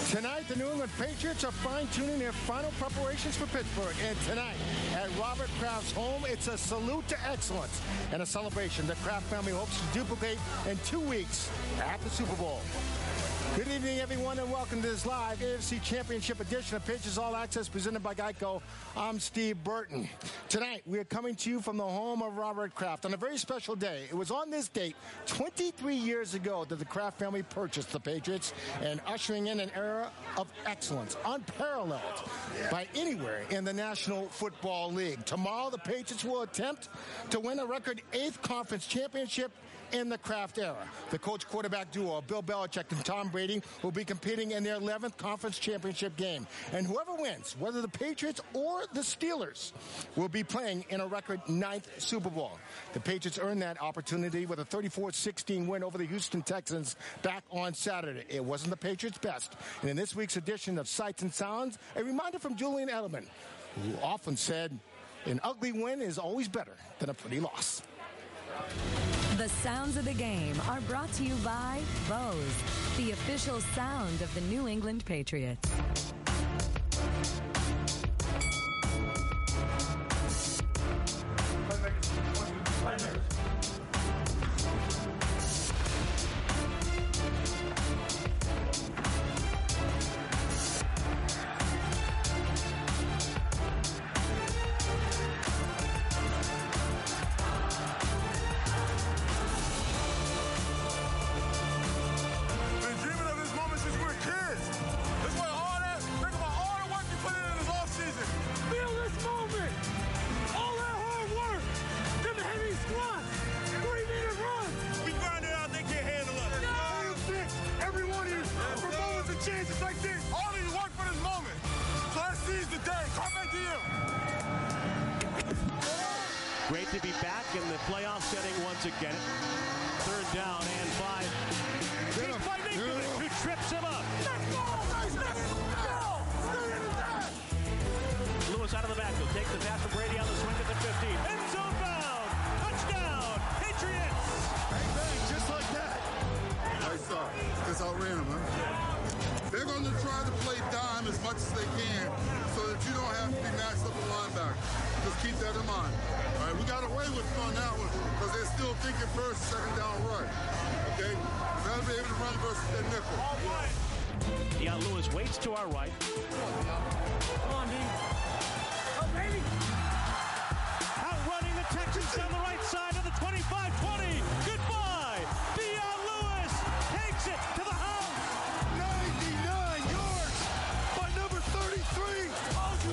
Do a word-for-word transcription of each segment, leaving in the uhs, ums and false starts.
Tonight, the New England Patriots are fine-tuning their final preparations for Pittsburgh. And tonight, at Robert Kraft's home, it's a salute to excellence and a celebration the Kraft family hopes to duplicate in two weeks at the Super Bowl. Good evening, everyone, and welcome to this live A F C Championship edition of Patriots All Access presented by Geico. I'm Steve Burton. Tonight, we are coming to you from the home of Robert Kraft on a very special day. It was on this date twenty-three years ago that the Kraft family purchased the Patriots and ushering in an era of excellence unparalleled by anywhere in the National Football League. Tomorrow, the Patriots will attempt to win a record eighth conference championship in the Kraft era. The coach-quarterback duo, Bill Belichick and Tom Brady, will be competing in their eleventh conference championship game. And whoever wins, whether the Patriots or the Steelers, will be playing in a record ninth Super Bowl. The Patriots earned that opportunity with a thirty-four sixteen win over the Houston Texans back on Saturday. It wasn't the Patriots' best. And in this week's edition of Sights and Sounds, a reminder from Julian Edelman, who often said, an ugly win is always better than a pretty loss. The sounds of the game are brought to you by Bose, the official sound of the New England Patriots. Great to be back in the playoff setting once again. Third down and five. Chased by Nicholas, who trips him up. Lewis out of the backfield. Takes the pass from Brady on the swing at the fifteen. End zone bound. Touchdown. Patriots. Bang, bang, just like that. I saw it. Just outran him, huh? They're going to try to play dime as much as they can so that you don't have to be matched up with linebacker. Just keep that in mind. All right, we got away with it on that one because they're still thinking first, second down run. Okay? They'll be able to run versus that nickel. All right. Deion Lewis waits to our right. Come on, D. Oh, baby. Outrunning the Texans down the right side of the twenty-five twenty. Goodbye. Deion Lewis takes it to the house. ninety-nine yards by number thirty-three. Oh, you.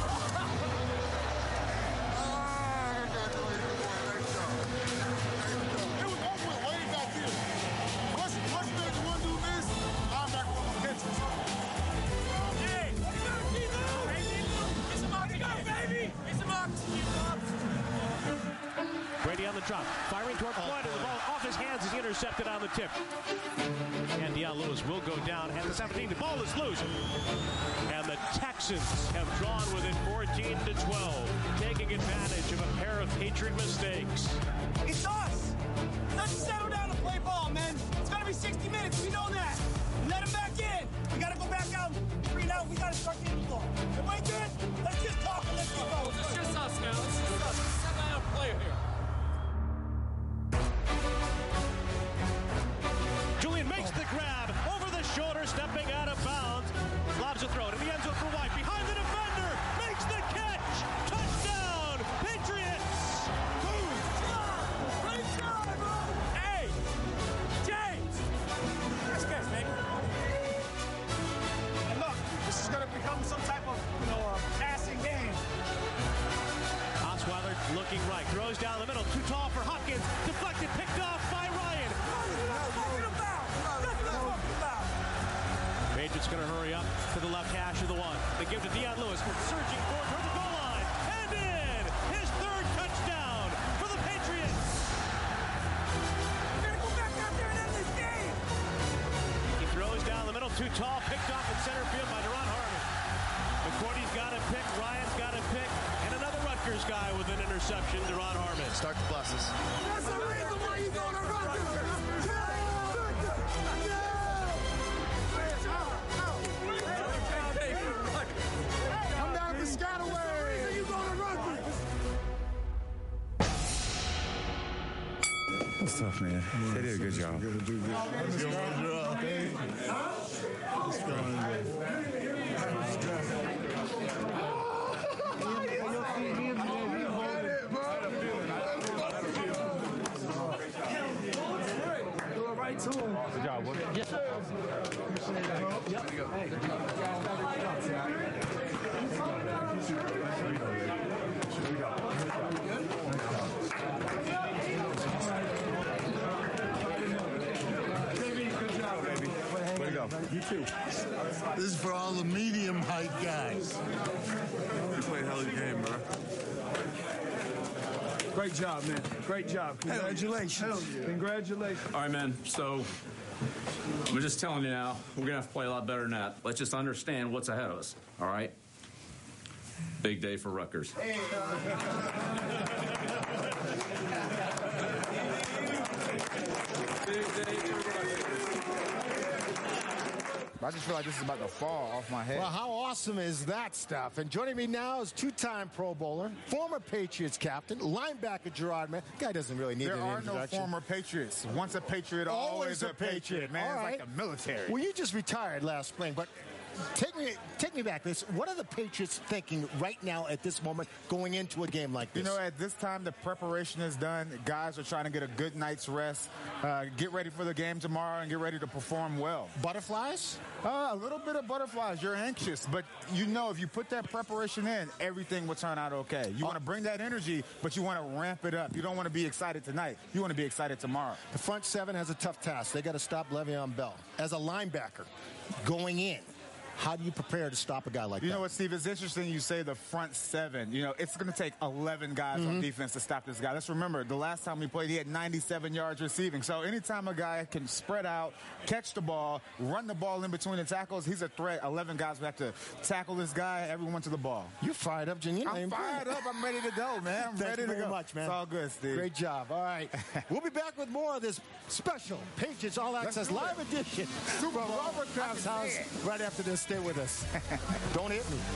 Brady on the drop, firing toward Floyd, and the ball off his hands is intercepted on the tip. And Deion Lewis will go down at the seventeen. The ball is loose. And the Texans have drawn within fourteen to twelve, taking advantage of a pair of Patriot mistakes. It's us. Let's settle down and play ball, man. It's going to be sixty minutes. We know that. Let him back in. We got to go back out. Three now. We got to start getting the ball. Everybody good? Let's just talk and let's get going. It's just us, man. It's just us. Set down and play here. Julian makes the grab over the shoulder, stepping out of bounds. Lobs a throw to the end zone for White. Behind the defender. Makes the catch. Touchdown. Patriots. Great job, bro. Hey, James. Let's go, baby. And look, this is going to become some type of, you know, uh, passing game. Osweiler looking right. Throws down the middle. Too tall for Hopkins. Deflected. Picked off by Ryan. Patriots going to hurry up to the left hash of the one. They give to Deion Lewis, surging forward toward the goal line. And in! His third touchdown for the Patriots! We're going to go back out there and end this game! He throws down the middle, too tall, picked off in center field by Duron Harmon. McCourty's got a pick, Ryan's got a pick, and another Rutgers guy with an interception, Duron Harmon. Start the buses. That's the reason why you go to Rutgers! That's tough, man. They did a good job. Good job. Good job, Wood. Yes, sir. Yep. Hey. Way to go. You too. This is for all the medium height guys. You played a hell of a game, bro. Great job, man. Great job. Congratulations. Congratulations. All right, man. So I'm just telling you now, we're going to have to play a lot better than that. Let's just understand what's ahead of us, all right? Big day for Rutgers. Hey. Big day for Rutgers. I just feel like this is about to fall off my head. Well, how awesome is that stuff? And joining me now is two-time Pro Bowler, former Patriots captain, linebacker Gerard Mann. Guy doesn't really need there an are introduction. no former Patriots. Once a Patriot, Always always, a a Patriot, Patriot. man. All It's right. like the military. Well, you just retired last spring, but take me take me back. This what are the Patriots thinking right now at this moment going into a game like this? You know, at this time, the preparation is done. Guys are trying to get a good night's rest, uh, get ready for the game tomorrow, and get ready to perform well. Butterflies? Uh, a little bit of butterflies. You're anxious, but you know if you put that preparation in, everything will turn out okay. You want to bring that energy, but you want to ramp it up. You don't want to be excited tonight. You want to be excited tomorrow. The front seven has a tough task. They got to stop Le'Veon Bell. As a linebacker, going in, how do you prepare to stop a guy like you that? You know what, Steve? It's interesting you say the front seven. You know, it's going to take eleven guys mm-hmm. on defense to stop this guy. Let's remember, the last time we played, he had ninety-seven yards receiving. So anytime a guy can spread out, catch the ball, run the ball in between the tackles, he's a threat. eleven guys will have to tackle this guy, everyone to the ball. You're fired up, Janine. I'm fired up. I'm ready to go, man. I'm Thank ready you to very go. much, man. It's all good, Steve. Great job. All right. We'll be back with more of this special Patriots All Access live edition from Robert Kraft's house right after this. Stay with us. Don't hit me.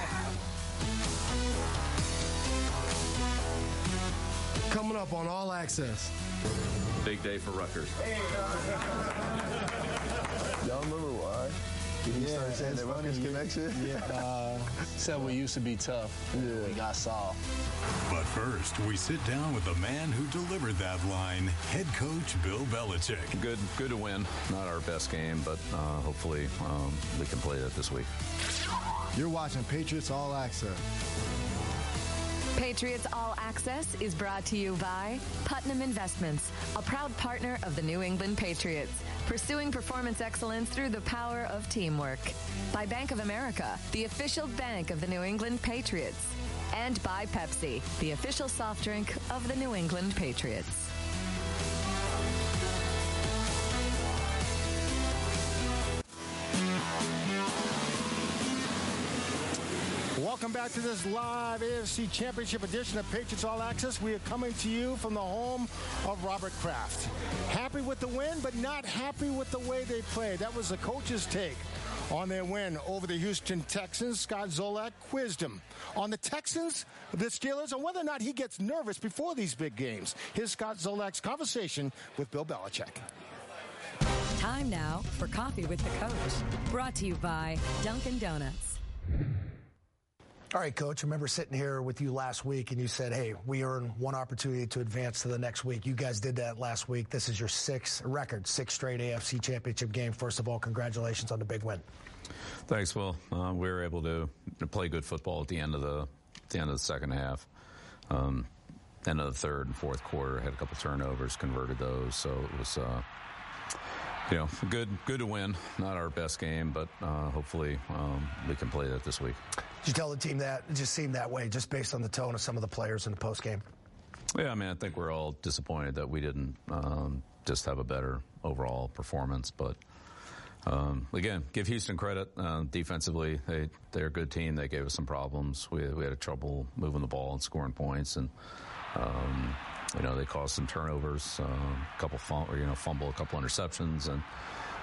Coming up on All Access. Big day for Rutgers. Y'all remember why? He yeah, started saying that Rutgers connection? Yeah. Uh, said we used to be tough. Yeah. We got soft. But first, we sit down with the man who delivered that line, head coach Bill Belichick. Good, good to win. Not our best game, but uh, hopefully um, we can play that this week. You're watching Patriots All Access. Patriots All Access is brought to you by Putnam Investments, a proud partner of the New England Patriots, pursuing performance excellence through the power of teamwork. By Bank of America, the official bank of the New England Patriots. And by Pepsi, the official soft drink of the New England Patriots. Welcome back to this live A F C Championship edition of Patriots All Access. We are coming to you from the home of Robert Kraft. Happy with the win, but not happy with the way they played. That was the coach's take on their win over the Houston Texans. Scott Zolak quizzed him on the Texans, the Steelers, and whether or not he gets nervous before these big games. Here's Scott Zolak's conversation with Bill Belichick. Time now for Coffee with the Coach, brought to you by Dunkin' Donuts. All right, Coach, I remember sitting here with you last week, and you said, hey, we earn one opportunity to advance to the next week. You guys did that last week. This is your sixth record, sixth straight A F C Championship game. First of all, congratulations on the big win. Thanks, Will. Uh, we were able to play good football at the end of the, at the end of the second half. Um, end of the third and fourth quarter, had a couple turnovers, converted those, so it was... Uh, You know, good good to win. Not our best game, but uh, hopefully um, we can play that this week. Did you tell the team that? It just seemed that way, just based on the tone of some of the players in the postgame? Yeah, I mean, I think we're all disappointed that we didn't um, just have a better overall performance. But, um, again, give Houston credit. Uh, defensively, they, they're a good team. They gave us some problems. We, we had trouble moving the ball and scoring points. And, um, you know, they caused some turnovers, uh, a couple fum- or, you know, fumble, a couple interceptions. And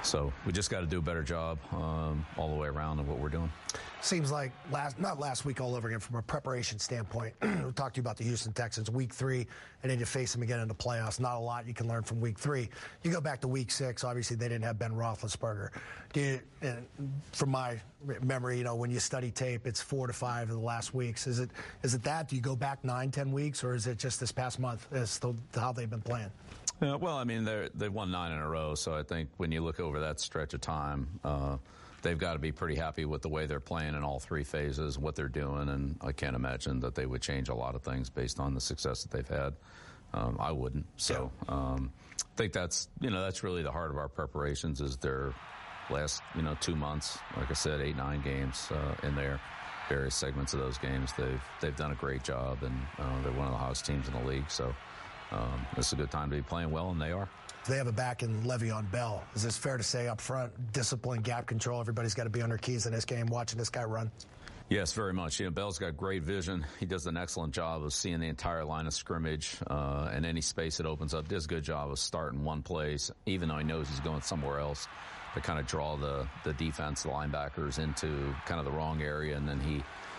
So we just got to do a better job um, all the way around of what we're doing. Seems like last, not last week all over again from a preparation standpoint. We'll talk to you about the Houston Texans week three, and then you face them again in the playoffs. Not a lot you can learn from week three. You go back to week six, obviously they didn't have Ben Roethlisberger. Do you, and from my memory, you know, when you study tape, it's four to five of the last weeks. Is it is it that? Do you go back nine, ten weeks, or is it just this past month as to how they've been playing? Yeah, well, I mean, they've won nine in a row, so I think when you look over that stretch of time, uh, they've got to be pretty happy with the way they're playing in all three phases, what they're doing, and I can't imagine that they would change a lot of things based on the success that they've had. Um, I wouldn't. So um, I think that's, you know, that's really the heart of our preparations is their last, you know, two months. Like I said, eight, nine games uh, in there, various segments of those games. They've they've done a great job, and uh, they're one of the hottest teams in the league. So um, this is a good time to be playing well, and they are. They have a back in Le'Veon Bell. Is this fair to say up front, discipline, gap control, everybody's got to be on their keys in this game, watching this guy run? Yes, very much. You know, Bell's got great vision. He does an excellent job of seeing the entire line of scrimmage uh, and any space that opens up. Does a good job of starting one place, even though he knows he's going somewhere else, to kind of draw the, the defense, the linebackers into kind of the wrong area, and then he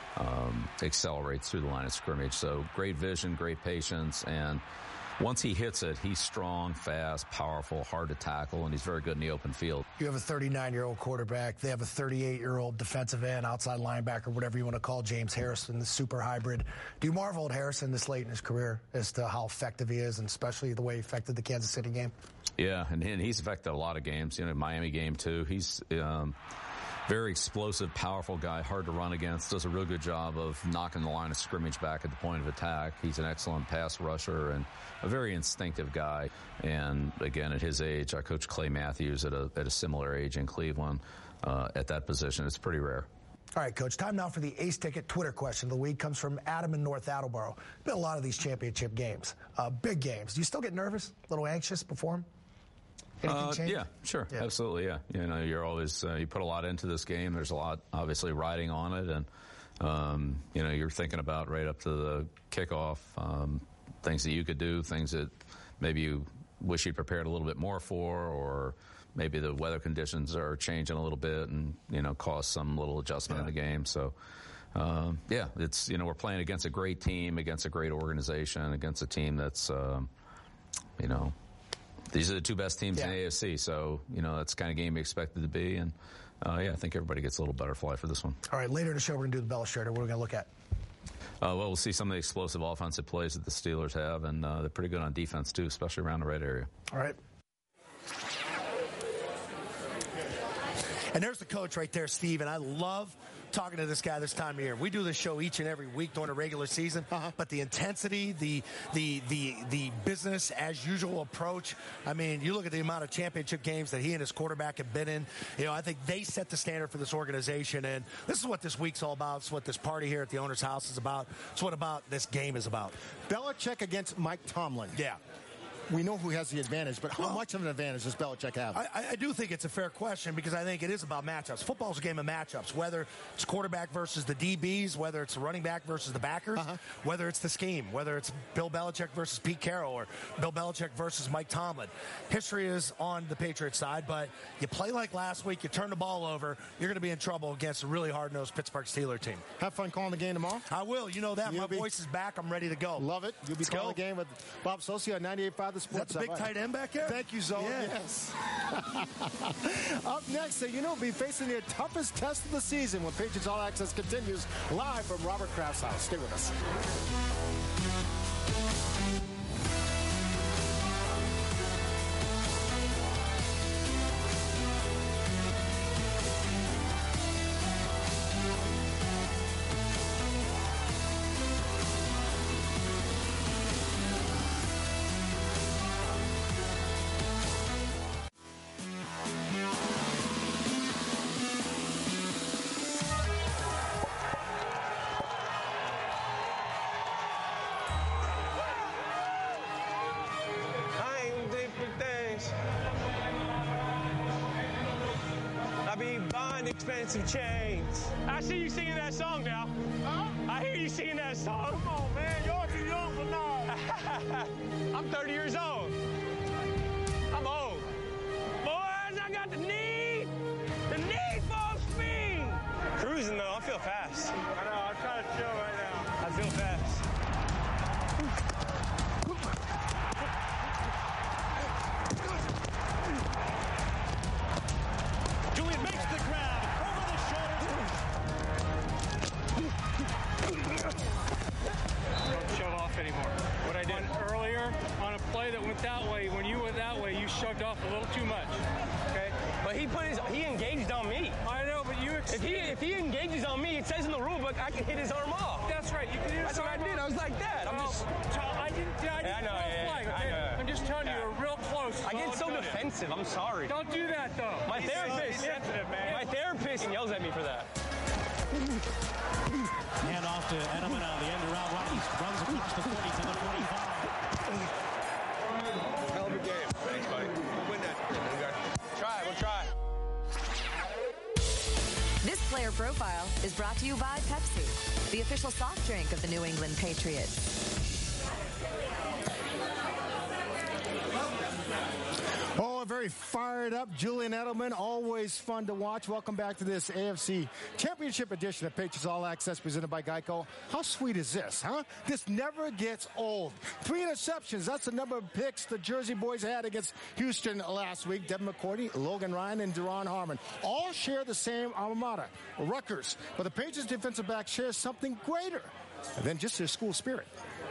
um, accelerates through the line of scrimmage. So great vision, great patience, and once he hits it, he's strong, fast, powerful, hard to tackle, and he's very good in the open field. You have a thirty-nine-year-old quarterback. They have a thirty-eight-year-old defensive end, outside linebacker, whatever you want to call James Harrison, the super hybrid. Do you marvel at Harrison this late in his career as to how effective he is, and especially the way he affected the Kansas City game? Yeah, and, and he's affected a lot of games. You know, Miami game, too. He's um, very explosive, powerful guy, hard to run against, does a real good job of knocking the line of scrimmage back at the point of attack. He's an excellent pass rusher and a very instinctive guy. And again, at his age, I coached Clay Matthews at a, at a similar age in Cleveland uh, at that position. It's pretty rare. All right, Coach, time now for the Ace Ticket Twitter question of the week. Comes from Adam in North Attleboro. Been a lot of these championship games, uh, big games. Do you still get nervous, a little anxious before them? Uh, yeah, sure. Yeah. Absolutely, yeah. You know, you're always, uh, you put a lot into this game. There's a lot, obviously, riding on it. And, um, you know, you're thinking about right up to the kickoff, um, things that you could do, things that maybe you wish you'd prepared a little bit more for, or maybe the weather conditions are changing a little bit and, you know, cause some little adjustment yeah. in the game. So, um, yeah, it's, you know, we're playing against a great team, against a great organization, against a team that's, um, you know, these are the two best teams yeah. in the A F C, so, you know, that's the kind of game we expected to be. And, uh, yeah, I think everybody gets a little butterfly for this one. All right, later in the show, we're going to do the Bell Shredder. What are we going to look at? Uh, well, we'll see some of the explosive offensive plays that the Steelers have, and uh, they're pretty good on defense, too, especially around the red area. All right. And there's the coach right there, Steve, and I love talking to this guy this time of year. We do this show each and every week during the regular season, uh-huh. but the intensity, the the the the business as usual approach. I mean, you look at the amount of championship games that he and his quarterback have been in. You know, I think they set the standard for this organization, and this is what this week's all about. It's what this party here at the owner's house is about. It's what about this game is about. Belichick against Mike Tomlin. Yeah. We know who has the advantage, but how well, much of an advantage does Belichick have? I, I do think it's a fair question because I think it is about matchups. Football's a game of matchups, whether it's quarterback versus the D Bs, whether it's the running back versus the backers, uh-huh. whether it's the scheme, whether it's Bill Belichick versus Pete Carroll or Bill Belichick versus Mike Tomlin. History is on the Patriots side, but you play like last week, you turn the ball over, you're going to be in trouble against a really hard-nosed Pittsburgh Steelers team. Have fun calling the game tomorrow? I will. You know that. You'll My be... voice is back. I'm ready to go. Love it. You'll be Let's calling go. the game with Bob Socia on ninety-eight point five The Sports. That's the big right. tight end back here? Thank you, Zoe. Yeah. Yes. Up next, so you know, we'll be facing their toughest test of the season when Patriots All Access continues live from Robert Kraft's house. Stay with us. Expensive chains. I see you singing that song now. Huh? I hear you singing that song. Come on, man. You're too young for now. I'm thirty years old. I'm old. Boys, I got the knee. way, when you went that way, you shoved off a little too much. Okay? But he put his, he engaged on me. I know, but you. If he if he engages on me, it says in the rule book I can hit his arm off. That's right. You can hit his That's arm what I did. off. I was like that. I'm Well, just. I didn't. I didn't Yeah, I know, throw a yeah, flag, yeah, okay? I know. I'm just telling you, Yeah. you're real close. I get so Don't do it. defensive. I'm sorry. Don't do that, though. My He's therapist. so sensitive, man. My therapist yells at me for that. Hand off to Edelman on the end around right. He runs across the forty to the forty-five. Hell of a game. Thanks, buddy. We'll win that. Try. We'll try. This player profile is brought to you by Pepsi, the official soft drink of the New England Patriots. Oh, a very fired up Julian Edelman. Always fun to watch. Welcome back to this A F C Championship edition of Patriots All Access presented by Geico. How sweet is this, huh? This never gets old. Three interceptions. That's the number of picks the Jersey boys had against Houston last week. Devin McCourty, Logan Ryan, and Duron Harmon all share the same alma mater, Rutgers. But the Patriots defensive back shares something greater than just their school spirit.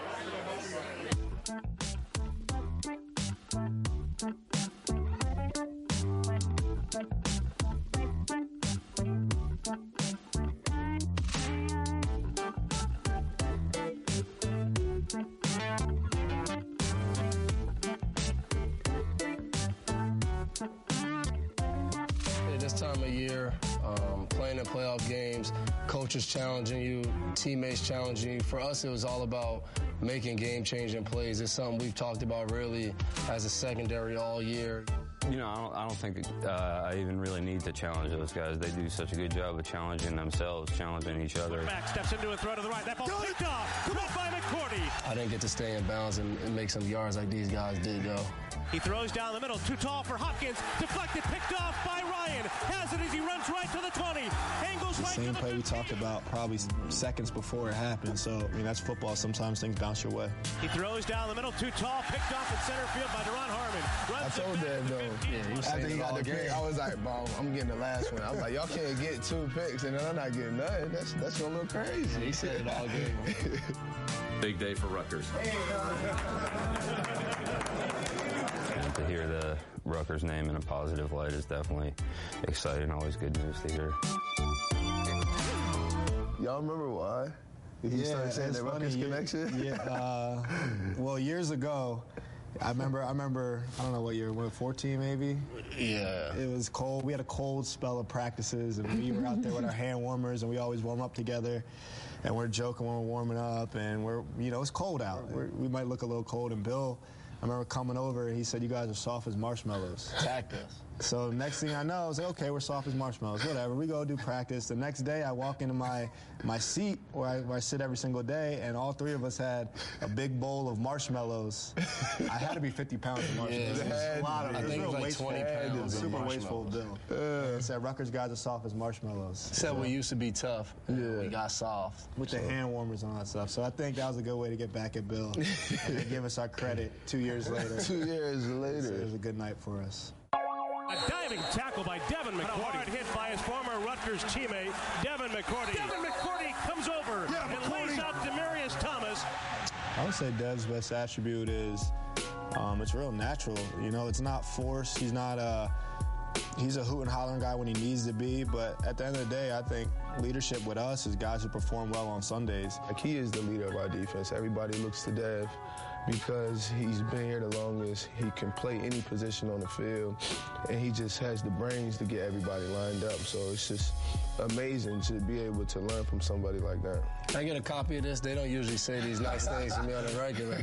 At this time of year, um, playing in playoff games, coaches challenging you, teammates challenging you. For us, it was all about making game-changing plays. It's something we've talked about really as a secondary all year. You know, I don't, I don't think uh, I even really need to challenge those guys. They do such a good job of challenging themselves, challenging each other. Back steps into a throw to the right. That ball picked off. Caught by McCourty. I didn't get to stay in bounds and, and make some yards like these guys did, though. He throws down the middle. Too tall for Hopkins. Deflected, picked off by Ryan. Has it as he runs right to the twenty. Angles The right same to the play we talked about probably seconds before it happened. So, I mean, that's football. Sometimes things bounce your way. He throws down the middle. Too tall. Picked off in center field by Duron Harmon. I Runs told that though. Yeah, After he got the pick, I was like, "Bro, I'm getting the last one." I was like, "Y'all can't get two picks and then I'm not getting nothing. That's that's gonna look crazy." He said it all game. Big day for Rutgers. To hear the Rutgers name in a positive light is definitely exciting. Always good news to hear. Y'all remember why? He Yeah, started saying it's the funny. Rutgers You- connection? Yeah. Uh, well, years ago, I remember. I remember. I don't know what year. What, fourteen maybe? Yeah. It was cold. We had a cold spell of practices, and we were out there with our hand warmers, and we always warm up together. And we're joking when we're warming up, and we're, you know, it's cold out. We're, we might look a little cold. And Bill, I remember coming over, and he said, "You guys are soft as marshmallows." Attacked us. So next thing I know, I was like, okay, we're soft as marshmallows, whatever. We go do practice. The next day, I walk into my my seat where I, where I sit every single day, and all three of us had a big bowl of marshmallows. I had to be fifty pounds of marshmallows. Yeah, it was a lot of I it. think it was like wasteful. twenty pounds It was of super marshmallows. wasteful bill. Uh, it said Rutgers guys are soft as marshmallows. Said So- we used to be tough. Yeah. We got soft. with the hand warmers and all that stuff. So I think that was a good way to get back at Bill. And they give us our credit two years later. Two years later. It was a good night for us. A diving tackle by Devin McCourty. A hard hit by his former Rutgers teammate, Devin McCourty. Devin McCourty comes over Yeah, and McCourty. lays out Demarius Thomas. I would say Dev's best attribute is um, it's real natural. You know, it's not forced. He's not a he's a hoot and hollering guy when he needs to be. But at the end of the day, I think leadership with us is guys who perform well on Sundays. Like, he is the leader of our defense. Everybody looks to Dev because he's been here the longest. He can play any position on the field, and he just has the brains to get everybody lined up. So it's just amazing to be able to learn from somebody like that. Can I get a copy of this? They don't usually say these nice things to me on a regular.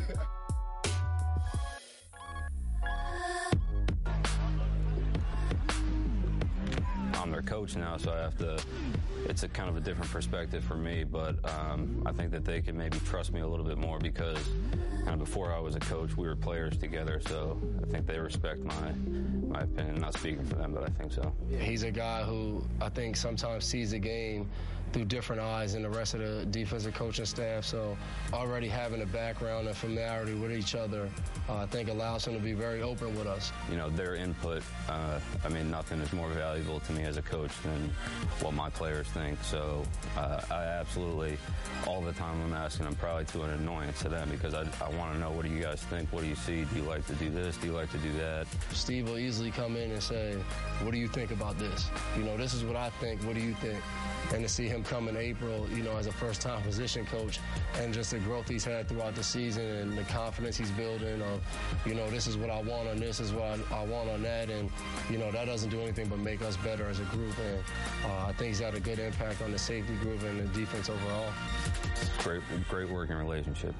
I'm their coach now, so I have to, it's a kind of a different perspective for me, but um, I think that they can maybe trust me a little bit more because kind of before I was a coach, we were players together, so I think they respect my, my opinion. Not speaking for them, but I think so. He's a guy who I think sometimes sees the game through different eyes than the rest of the defensive coaching staff. So already having a background and familiarity with each other, uh, I think allows him to be very open with us. You know, their input, uh, I mean, nothing is more valuable to me as a coach than what my players think. So uh, I absolutely, all the time I'm asking, I'm probably to an annoyance to them because I, I want to know, what do you guys think? What do you see? Do you like to do this? Do you like to do that? Steve will easily come in and say, what do you think about this? You know, this is what I think. What do you think? And to see him come in April, you know, as a first-time position coach, and just the growth he's had throughout the season and the confidence he's building of, you know, this is what I want on this, is what I, I want on that. And, you know, that doesn't do anything but make us better as a group. And uh, I think he's had a good impact on the safety group and the defense overall. Great, great working relationship.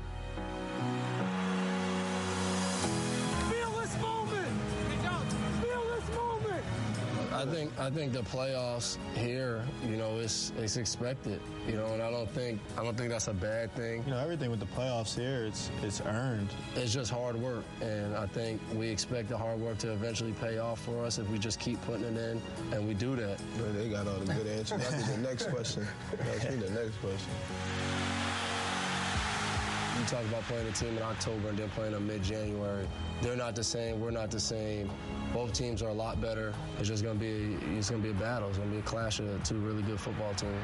Feel this moment! Feel this moment! I think I think the playoffs here, you know, it's it's expected, you know, and I don't think I don't think that's a bad thing. You know, everything with the playoffs here, it's it's earned. It's just hard work, and I think we expect the hard work to eventually pay off for us if we just keep putting it in, and we do that. Well, they got all the good answers. That's the next question. Ask me the next question. You talk about playing a team in October and then playing them mid-January. They're not the same. We're not the same. Both teams are a lot better. It's just going to be it's going to be a battle. It's going to be a clash of two really good football teams.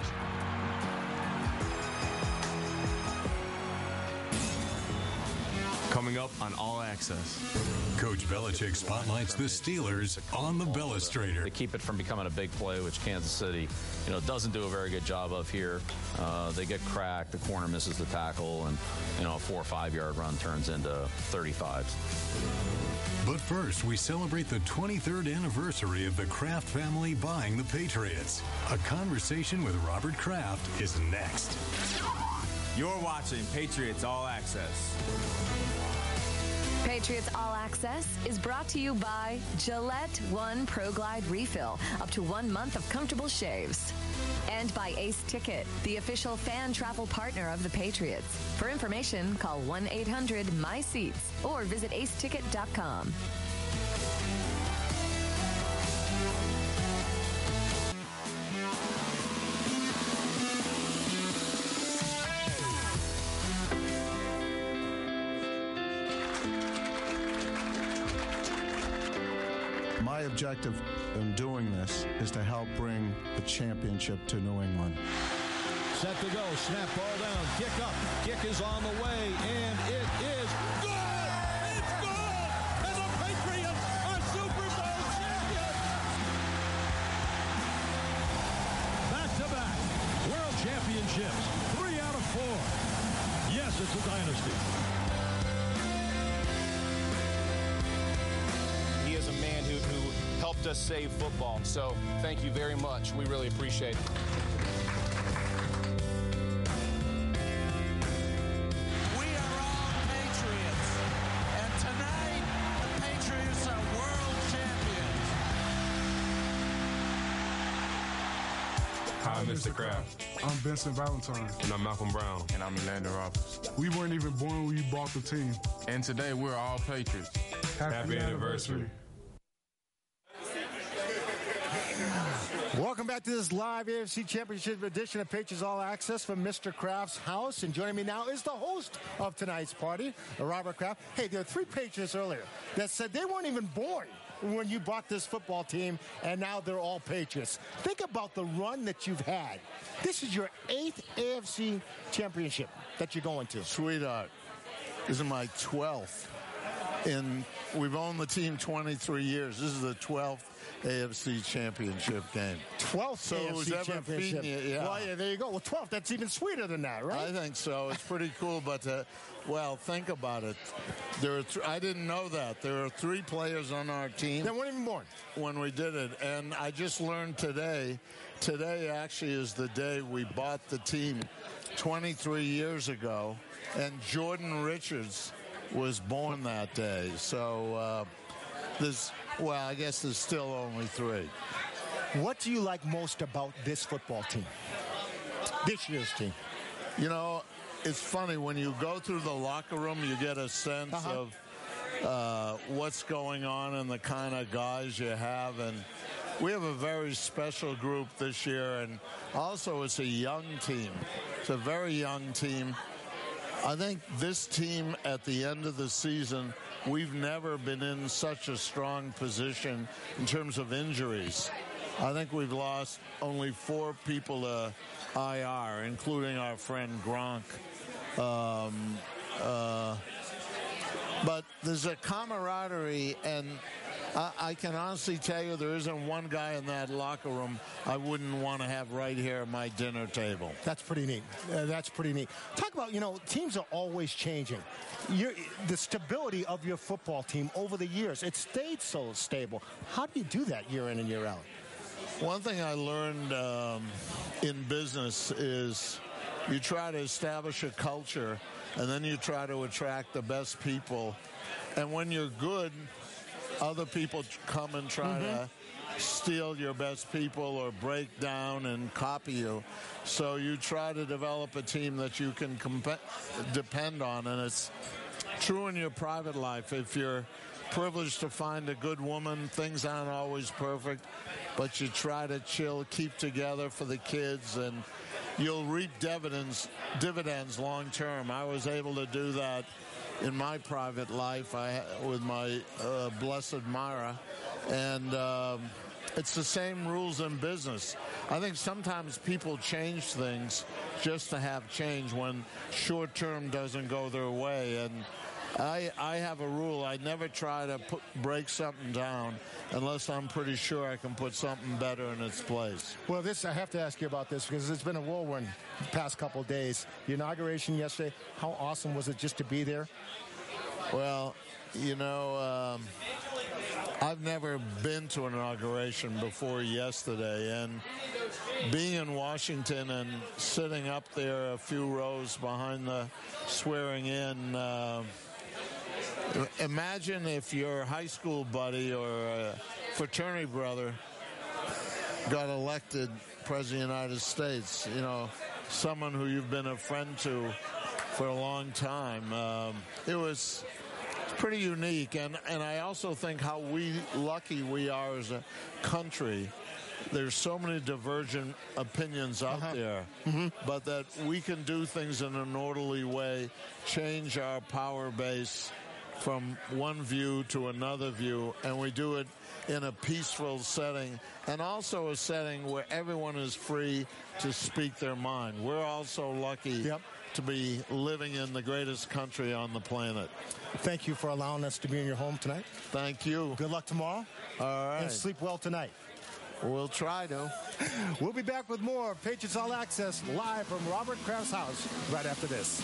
Coming up on All Access. Coach Belichick spotlights the Steelers on the Bellustrator. To keep it from becoming a big play, which Kansas City, you know, doesn't do a very good job of here. Uh, they get cracked, the corner misses the tackle, and, you know, a four or five yard run turns into thirty-fives. But first, we celebrate the twenty-third anniversary of the Kraft family buying the Patriots. A conversation with Robert Kraft is next. You're watching Patriots All Access. Patriots All Access is brought to you by Gillette One Pro Glide Refill, up to one month of comfortable shaves. And by Ace Ticket, the official fan travel partner of the Patriots. For information, call one eight hundred M Y SEATS or visit ace ticket dot com. My objective in doing this is to help bring the championship to New England. Set to go, snap ball down, kick up, kick is on the way, and it is good! It's good! And the Patriots are Super Bowl champions! Back-to-back world championships, three out of four. Yes, it's a dynasty. He is a man who, who helped us save football. So thank you very much. We really appreciate it. We are all Patriots. And tonight, the Patriots are world champions. Hi, Mister Kraft. I'm Vincent Valentine. And I'm Malcolm Brown. And I'm Landon Roberts. We weren't even born when you bought the team. And today, we're all Patriots. Happy, Happy anniversary. anniversary. Welcome back to this live A F C Championship edition of Patriots All Access from Mister Kraft's house. And joining me now is the host of tonight's party, Robert Kraft. Hey, there were three Patriots earlier that said they weren't even born when you bought this football team, and now they're all Patriots. Think about the run that you've had. This is your eighth A F C Championship that you're going to. Sweetheart, this is my twelfth. And we've owned the team twenty-three years. This is the twelfth A F C Championship game. twelfth so A F C who's ever Championship. feeding you, yeah. Well, yeah, there you go. Well, twelfth, that's even sweeter than that, right? I think so. It's pretty cool, but, uh, well, think about it. There are th- I didn't know that. There are three players on our team. They weren't even born. When we did it. And I just learned today, today actually is the day we bought the team twenty-three years ago, and Jordan Richards was born that day. So uh, there's, well, I guess there's still only three. What do you like most about this football team? This year's team? You know, it's funny. When you go through the locker room, you get a sense uh-huh. of uh, what's going on and the kind of guys you have. And we have a very special group this year. And also, it's a young team. It's a very young team. I think this team at the end of the season, we've never been in such a strong position in terms of injuries. I think we've lost only four people to I R, including our friend Gronk. Um, uh, but there's a camaraderie, and I, I can honestly tell you there isn't one guy in that locker room I wouldn't want to have right here at my dinner table. That's pretty neat. Uh, that's pretty neat. Talk about, you know, teams are always changing. You're, the stability of your football team over the years, it stayed so stable. How do you do that year in and year out? One thing I learned um, in business is you try to establish a culture, and then you try to attract the best people. And when you're good, other people come and try mm-hmm. to steal your best people or break down and copy you. So you try to develop a team that you can comp- depend on, and it's true in your private life. If you're privileged to find a good woman, things aren't always perfect, but you try to chill, keep together for the kids, and you'll reap dividends, dividends long term. I was able to do that in my private life I, with my uh, blessed Myra, and um, it's the same rules in business. I think sometimes people change things just to have change when short term doesn't go their way, and I, I have a rule. I never try to put, break something down unless I'm pretty sure I can put something better in its place. Well, this I have to ask you about this because it's been a whirlwind the past couple of days. The inauguration yesterday, how awesome was it just to be there? Well, you know, um, I've never been to an inauguration before yesterday, and being in Washington and sitting up there a few rows behind the swearing in, uh, imagine if your high school buddy or a fraternity brother got elected President of the United States, you know, someone who you've been a friend to for a long time. Um, it was pretty unique, and, and I also think how we lucky we are as a country. There's so many divergent opinions out uh-huh. there, mm-hmm. but that we can do things in an orderly way, change our power base from one view to another view, and we do it in a peaceful setting, and also a setting where everyone is free to speak their mind. We're also lucky yep. to be living in the greatest country on the planet. Thank you for allowing us to be in your home tonight. Thank you. Good luck tomorrow. All right. And sleep well tonight. We'll try to. We'll be back with more Patriots All Access live from Robert Kraft's house right after this.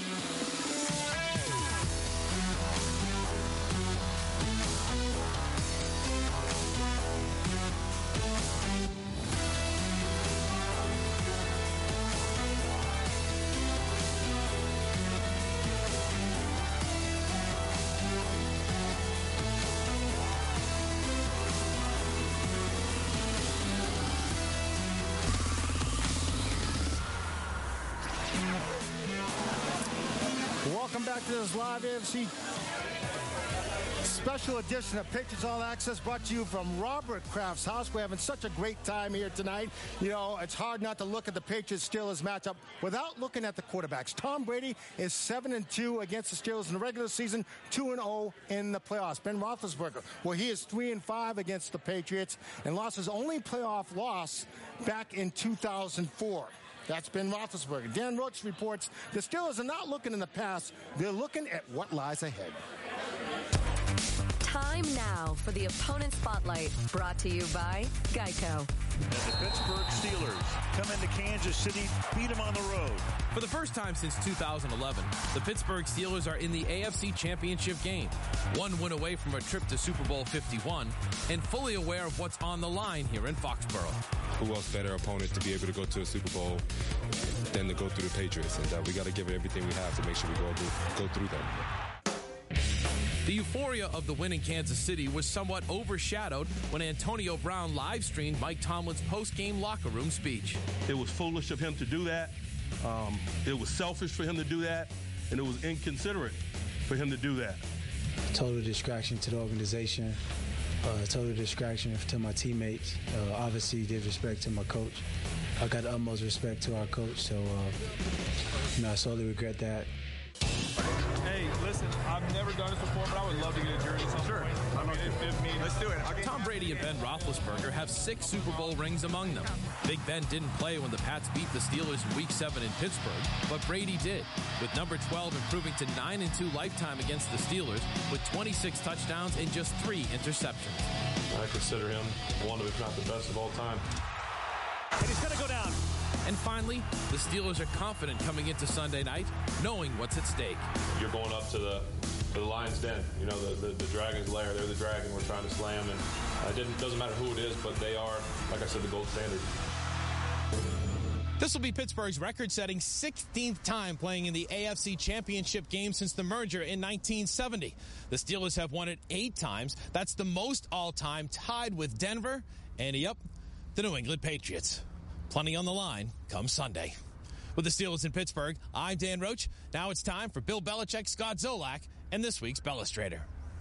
Welcome back to this live A F C special edition of Patriots All Access, brought to you from Robert Kraft's house. We're having such a great time here tonight. You know, it's hard not to look at the Patriots-Steelers matchup without looking at the quarterbacks. Tom Brady is seven and two against the Steelers in the regular season, two and oh in the playoffs. Ben Roethlisberger, well, he is three and five against the Patriots and lost his only playoff loss back in two thousand four. That's Ben Roethlisberger. Dan Roach reports the Steelers are not looking in the past. They're looking at what lies ahead. Time now for the Opponent Spotlight, brought to you by Geico. And the Pittsburgh Steelers come into Kansas City, beat them on the road. For the first time since two thousand eleven, the Pittsburgh Steelers are in the A F C Championship game. One win away from a trip to Super Bowl fifty-one, and fully aware of what's on the line here in Foxborough. Who else better opponent to be able to go to a Super Bowl than to go through the Patriots? And uh, we got to give it everything we have to make sure we go, go through them. The euphoria of the win in Kansas City was somewhat overshadowed when Antonio Brown live-streamed Mike Tomlin's post-game locker room speech. It was foolish of him to do that. Um, it was selfish for him to do that, and it was inconsiderate for him to do that. Total distraction to the organization, uh, total distraction to my teammates, uh, obviously disrespect to my coach. I got the utmost respect to our coach, so uh, you know, I sorely regret that. Hey, listen, I've never done this before, but I would love to get a jersey. Sure. I mean, if, if me and Let's do it. Okay. Tom Brady and Ben Roethlisberger have six Super Bowl rings among them. Big Ben didn't play when the Pats beat the Steelers in Week seven in Pittsburgh, but Brady did, with number twelve improving to nine and two lifetime against the Steelers with twenty-six touchdowns and just three interceptions. I consider him one of, if not the best of all time. And he's going to go down. And finally, the Steelers are confident coming into Sunday night, knowing what's at stake. You're going up to the to the Lion's Den, you know, the, the, the Dragon's lair. They're the Dragon. We're trying to slam, and uh, it didn't, doesn't matter who it is, but they are, like I said, the gold standard. This will be Pittsburgh's record-setting sixteenth time playing in the A F C Championship game since the merger in nineteen seventy. The Steelers have won it eight times. That's the most all-time, tied with Denver and, yep, the New England Patriots. Plenty on the line come Sunday. With the Steelers in Pittsburgh, I'm Dan Roach. Now it's time for Bill Belichick, Scott Zolak, and this week's Bellustrator.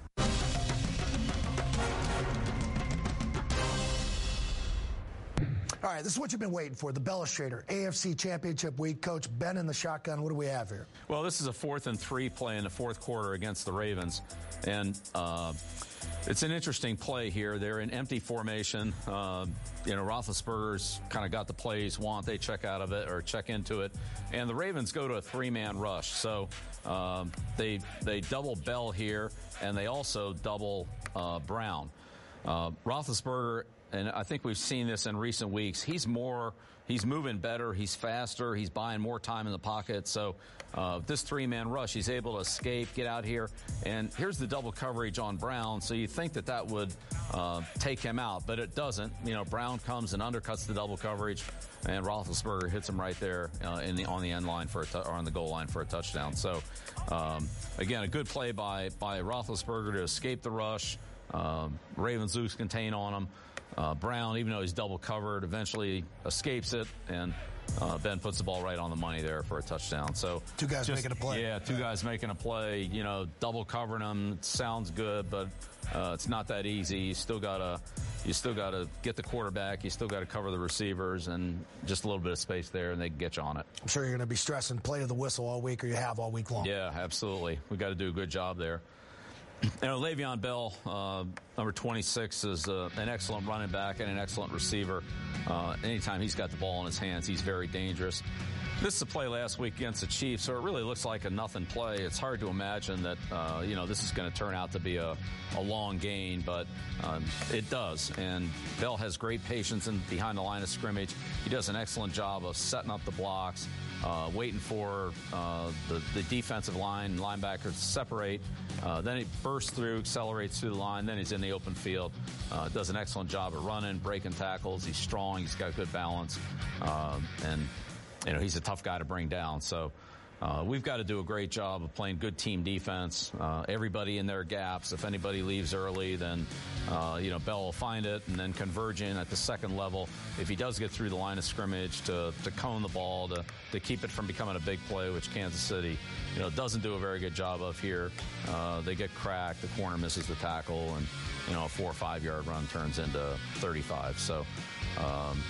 All right, this is what you've been waiting for, the Bellustrator, A F C Championship week. Coach, Ben in the shotgun, what do we have here? Well, this is a fourth and three play in the fourth quarter against the Ravens. And uh, it's an interesting play here. They're in empty formation. Uh, you know, Roethlisberger's kind of got the plays want. They check out of it or check into it. And the Ravens go to a three-man rush. So um, they, they double Bell here, and they also double uh, Brown. Uh, Roethlisberger, and I think we've seen this in recent weeks, he's more, he's moving better, he's faster, he's buying more time in the pocket. So uh, this three-man rush, he's able to escape, get out here. And here's the double coverage on Brown. So you think that that would uh, take him out, but it doesn't. You know, Brown comes and undercuts the double coverage, and Roethlisberger hits him right there uh, in the on the end line for a t- or on the goal line for a touchdown. So um, again, a good play by by Roethlisberger to escape the rush. Um, Ravens lose contain on him. Uh, Brown, even though he's double covered, eventually escapes it, and uh, Ben puts the ball right on the money there for a touchdown. So two guys just, making a play. Yeah, two yeah. guys making a play. You know, double covering them it sounds good, but uh, it's not that easy. You still gotta, you still gotta get the quarterback. You still gotta cover the receivers, and just a little bit of space there, and they can get you on it. I'm sure you're going to be stressing play to the whistle all week, or you have all week long. Yeah, absolutely. We got to do a good job there. You know, Le'Veon Bell, uh, number twenty-six, is uh, an excellent running back and an excellent receiver. Uh, anytime he's got the ball in his hands, he's very dangerous. This is a play last week against the Chiefs, so it really looks like a nothing play. It's hard to imagine that, uh, you know, this is going to turn out to be a, a long gain, but um, it does. And Bell has great patience in, behind the line of scrimmage. He does an excellent job of setting up the blocks, uh, waiting for uh, the, the defensive line, linebackers to separate. Uh, then he bursts through, accelerates through the line. Then he's in the open field. Uh, does an excellent job of running, breaking tackles. He's strong. He's got good balance. Um, and, you know, he's a tough guy to bring down. So uh, we've got to do a great job of playing good team defense. Uh, everybody in their gaps. If anybody leaves early, then, uh, you know, Bell will find it and then converge in at the second level. If he does get through the line of scrimmage to, to cone the ball, to, to keep it from becoming a big play, which Kansas City, you know, doesn't do a very good job of here. Uh, they get cracked. The corner misses the tackle, and, you know, a four or five yard run turns into thirty-five. So, um,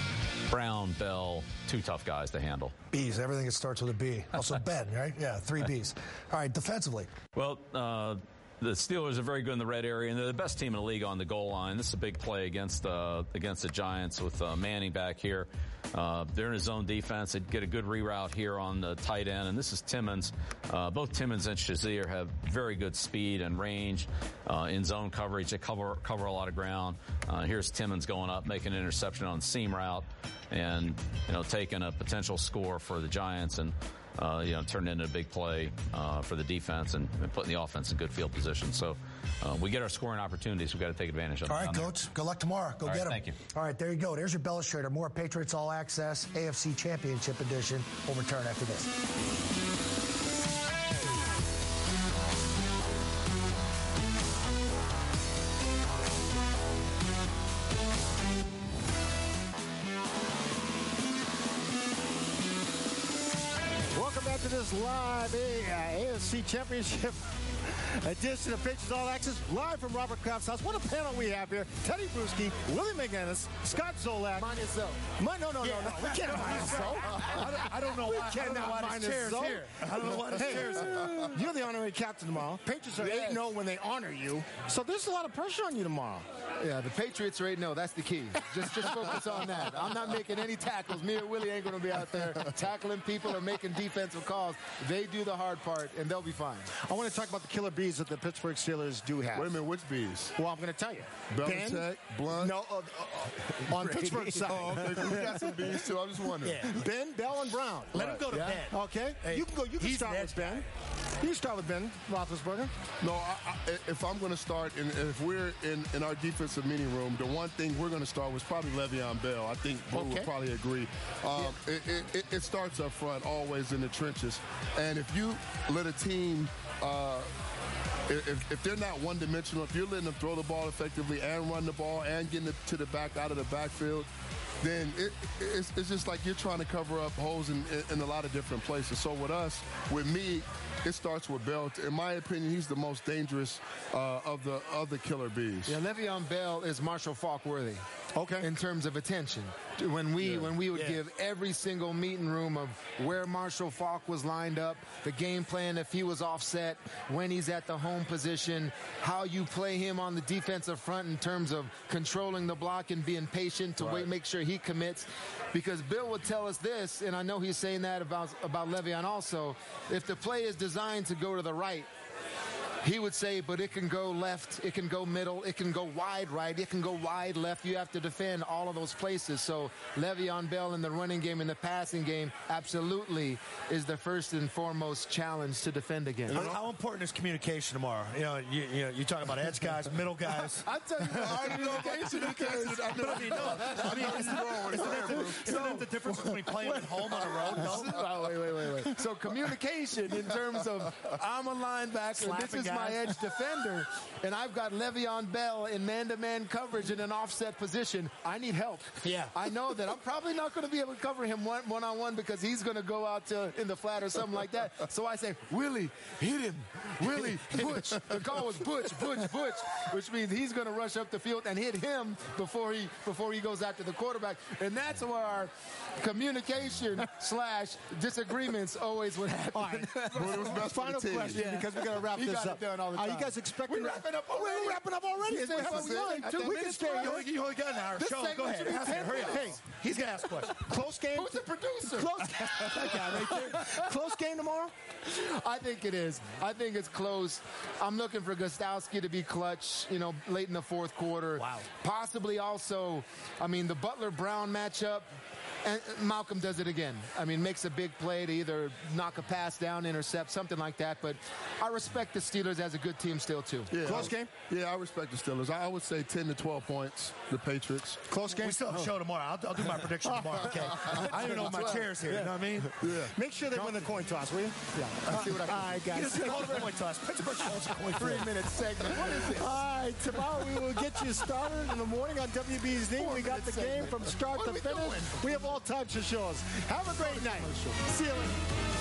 Brown, Bell, two tough guys to handle. B's, everything that starts with a B. Also Ben, right? Yeah, three B's. All right, defensively. Well, uh, the Steelers are very good in the red area, and they're the best team in the league on the goal line. This is a big play against uh, against the Giants with uh, Manning back here. Uh, they're in his zone defense. They get a good reroute here on the tight end, and this is Timmons. Uh, both Timmons and Shazier have very good speed and range uh, in zone coverage. They cover cover a lot of ground. Uh, here's Timmons going up, making an interception on the seam route, and you know taking a potential score for the Giants, and uh, you know turned into a big play uh, for the defense and, and putting the offense in good field position. So uh, we get our scoring opportunities. We've got to take advantage of them. All right, Coach. Good luck tomorrow. Go All get right, them. thank you. All right, there you go. There's your Bellustrator. More Patriots All Access, A F C Championship Edition. We'll return after this. Welcome back to this live A F C Championship Edition of Patriots All Access, live from Robert Kraft's house. What a panel we have here. Teddy Bruschi, Willie McGinnis, Scott Zolak. Minus Zoe. My, no, no, yeah. no, no. We can't minus Zoe. I don't, I don't know we why. We cannot minus chairs Zoe. Here. I don't know why the hey, chairs here. You're the honorary captain tomorrow. Patriots are yes. eight and oh when they honor you. So there's a lot of pressure on you tomorrow. Yeah, the Patriots are eight and oh. That's the key. Just, just focus on that. I'm not making any tackles. Me or Willie ain't going to be out there tackling people or making defensive calls. They do the hard part, and they'll be fine. I want to talk about the killer bees that the Pittsburgh Steelers do have. Wait a minute, which bees? Well, I'm going to tell you. Belichick, Ben, Blunt? No, uh, uh, on Pittsburgh side. Oh, okay. We got some bees, too. I'm just wondering. Yeah. Ben, Bell, and Brown. Let right. him go to yeah. Ben. Okay? Hey, you can go. You can start with Ben. You can start with Ben Roethlisberger. No, I, I, if I'm going to start, and if we're in, in our defensive meeting room, the one thing we're going to start with is probably Le'Veon Bell. I think Blue okay. would probably agree. Um, yeah. it, it, it starts up front, always in the trenches. And if you let a team uh, If, if they're not one-dimensional, if you're letting them throw the ball effectively and run the ball and getting it to the back out of the backfield, then it, it's, it's just like you're trying to cover up holes in, in a lot of different places. So with us, with me, it starts with Bell. In my opinion, he's the most dangerous uh, of the of the killer bees. Yeah, Le'Veon Bell is Marshall Faulk worthy. Okay. In terms of attention, when we yeah. when we would yeah. give every single meeting room of where Marshall Faulk was lined up, the game plan if he was offset, when he's at the home position, how you play him on the defensive front in terms of controlling the block and being patient to right. wait, make sure he commits. Because Bill would tell us this, and I know he's saying that about about Le'Veon also. If the play is designed to go to the right, he would say, but it can go left, it can go middle, it can go wide right, it can go wide left. You have to defend all of those places. So Le'Veon Bell in the running game and the passing game absolutely is the first and foremost challenge to defend against. How, how important is communication tomorrow? You know, you, you, know, you talk about edge guys, middle guys. I tell you, I already know communication. But I mean, no, I mean, isn't, isn't, that the, isn't that the difference between playing at home on the road? No? Oh, wait, wait, wait, wait. So communication in terms of I'm a linebacker, Slapping this is guys. my edge defender, and I've got Le'Veon Bell in man-to-man coverage in an offset position. I need help. Yeah. I know that I'm probably not going to be able to cover him one, one-on-one because he's going to go out to, in the flat or something like that. So I say, Willie, hit him. Willie, Butch. The call was Butch, Butch, Butch, which means he's going to rush up the field and hit him before he before he goes after the quarterback. And that's where our communication slash disagreements always would happen. All right. Final question, yeah. because we're going to wrap you this up. Are you guys expecting? We're wrapping up already. We're wrapping up already. Yes, we have two we can stay. You only, you only got an hour. This Show. Go ahead. Ask him. Hurry up. Hey, he's going to ask questions. Close game. Who's the producer? Close, that guy right there. Close game tomorrow? I think it is. I think it's close. I'm looking for Gostowski to be clutch, you know, late in the fourth quarter. Wow. Possibly also, I mean, the Butler-Brown matchup. And Malcolm does it again. I mean, makes a big play to either knock a pass down, intercept, something like that. But I respect the Steelers as a good team still, too. Yeah, Close game? Yeah, I respect the Steelers. I would say ten to twelve points, the Patriots. Close game? We still have a show tomorrow. I'll, I'll do my prediction tomorrow, okay? I don't even know if my chair's here, yeah. you know what I mean? Yeah. Make sure they win the coin toss, will you? Yeah. I'll see what I can. All right, guys. He doesn't call it a coin toss. Pittsburgh calls a coin toss. Three-minute segment. What is this? All right, tomorrow we will get you started in the morning on W B Z. We got the game from start to finish. We have all types of shows. Have a great night. See you later.